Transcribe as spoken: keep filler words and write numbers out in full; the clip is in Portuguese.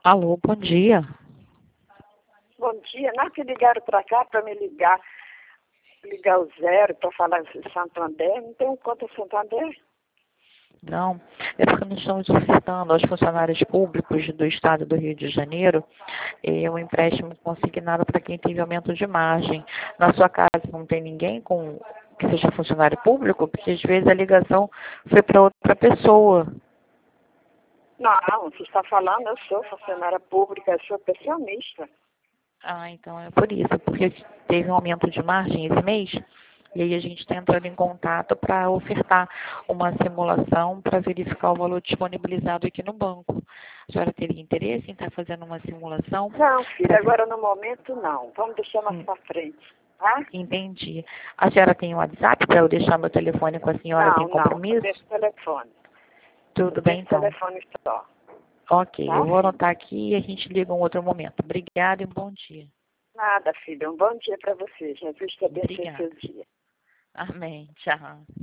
Alô, bom dia. Bom dia. Não que ligaram para cá para me ligar, ligar o zero para falar de Santander. Não tem conta Santander? Não, é porque nós estamos ofertando aos funcionários públicos do Estado do Rio de Janeiro eh, um empréstimo consignado para quem teve aumento de margem. Na sua casa não tem ninguém com que seja funcionário público? Porque às vezes a ligação foi para outra pessoa. Não, você está falando, eu sou funcionária pública, eu sou pensionista. Ah, então é por isso, porque teve um aumento de margem esse mês, e aí a gente está entrando em contato para ofertar uma simulação para verificar o valor disponibilizado aqui no banco. A senhora teria interesse em estar fazendo uma simulação? Não, filha, pra... agora no momento não. Vamos deixar mais Hum, para frente, tá? entendi. A senhora tem um WhatsApp para eu deixar meu telefone com a senhora sem Não, não, só compromisso? desse telefone. Só Tudo bem, desse então. telefone só. Ok, eu Tá, vou filha? anotar aqui e a gente liga um outro momento. Obrigada e bom dia. Nada, filha. Um bom dia para você. Jesus te abençoe Obrigada. seu dia. Amém. Tchau.